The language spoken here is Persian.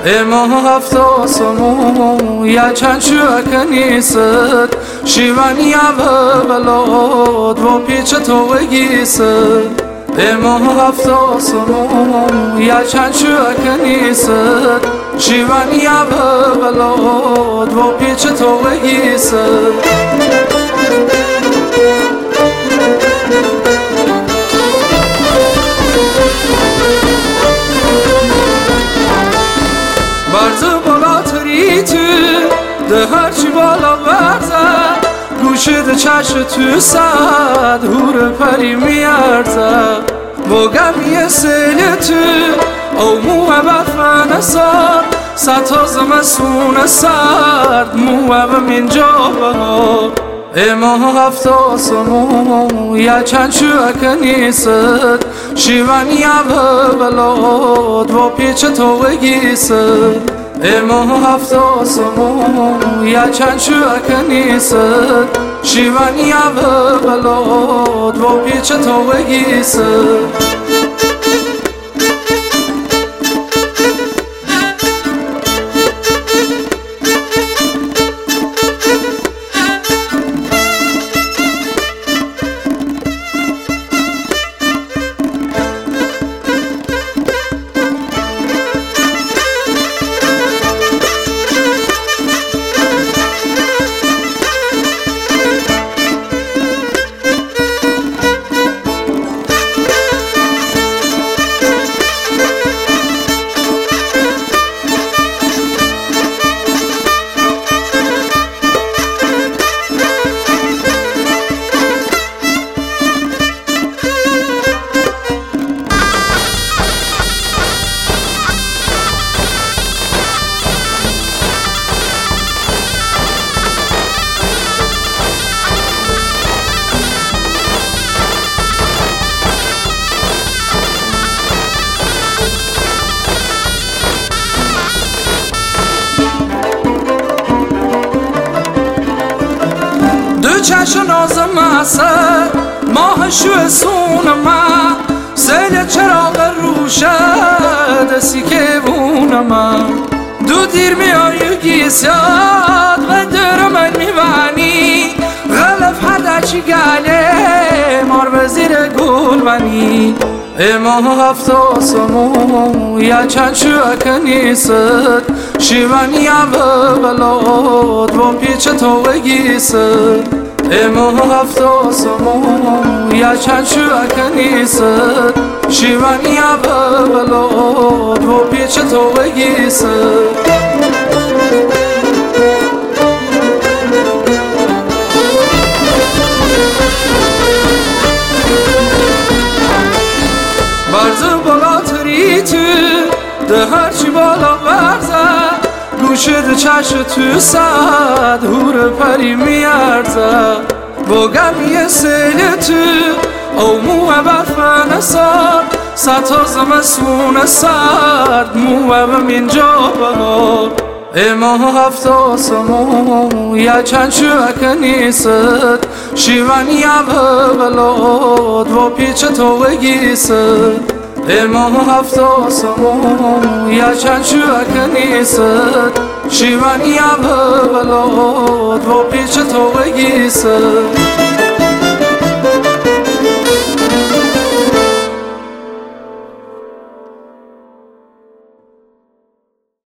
اما هفت آسمون یا چند شوک نیست شیوانی بلاد و پیچ توگیست اما هفت آسمون یا چند شوک نیست شیوانی بلاد و پیچ توگیست برزه بالا تریتو ده هرچی بالا برزه گوشه ده چشم تو سد هور پری میارزه با گمی سیل تو او موه بفن سار ستا زمسون سرد موه بمین جا بها اما هفت آسمون یا چند شوک نیست شیوانی بلاد و پیچ توگیست اما هفت آسمون یا چند شوک نیست شیوانی بلاد و پیچ توگیست چشم نازم اثر ماه شو سون من سیل چراغ روشه دستی که بون من دو دیر می آیو گیسیاد و در من میبانی غلف هده چی گله مار وزیر گل بنی اما هفت آسمون یا چند شوک نیست شیوانی بلاد و پیچ توگیست اما هفت آسمون یا چند شوک نیست شیوانی بلاد و پیچ توگیست برزه بالا تریتو ده هرچی بالا برزه گوشه ده چشم تو سد هور پری میارزه با گمی سیل تو او موه بفن سار ستا زمسون سرد موه بمین جا بها اما هفت آسمون یا چند شوک نیست شیوانی بلاد و پیچ توگیست اما هفت آسمون یا چند شوک نیست شیوانی بلاد و پیچ توگیست